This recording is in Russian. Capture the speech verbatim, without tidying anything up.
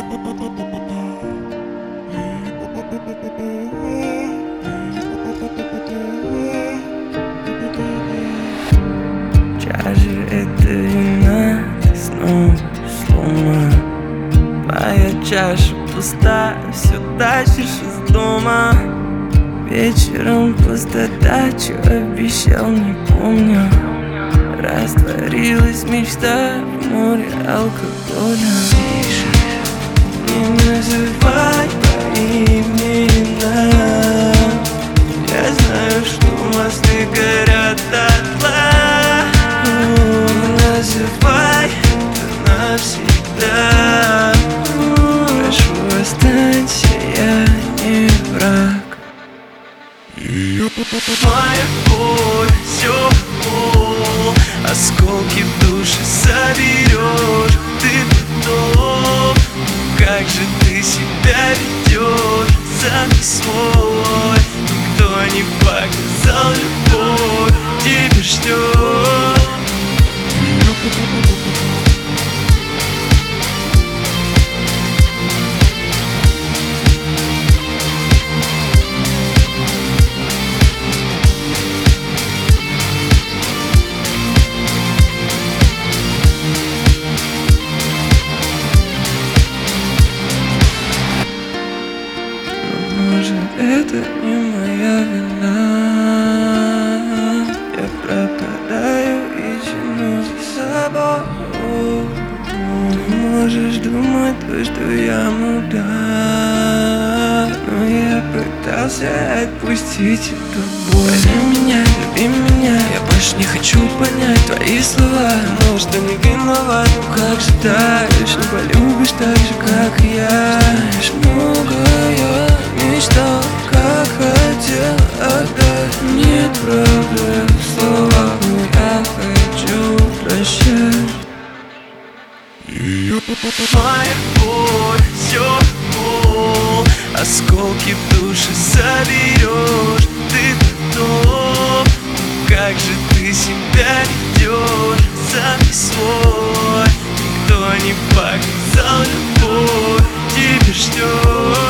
Чаже это вина, ты снова сломан. Твоя чаша пуста, все тащишь из дома. Вечером пустота, чё обещал, не помню. Растворилась мечта в море алкоголя. Тише, не называй мои имена. Я знаю, что мосты горят дотла. Не называй это навсегда. Прошу, останься, я не враг. Моя боль, все пол, осколки в душе соберешь ты потом. Как же ты себя ведешь, сам не свой. Никто не показал любовь, тебя ждет. Может, это не моя вина. Я пропадаю и тяну за собой. Ты можешь думать то, что я мудак, но я пытался отпустить эту боль. Пойми меня, люби меня, я больше не хочу понять твои слова. Может, что не виноват, но как же дальше? Не полюбишь так же, как и я. Знаешь, многое мечтал, как хотел отдать. Нет правды в словах, но я хочу прощать. Моя боль, все пол, осколки в душе соберешь ты потом. Как же ты себя ведешь, сам не свой. Никто не показал любовь, тебя ждет.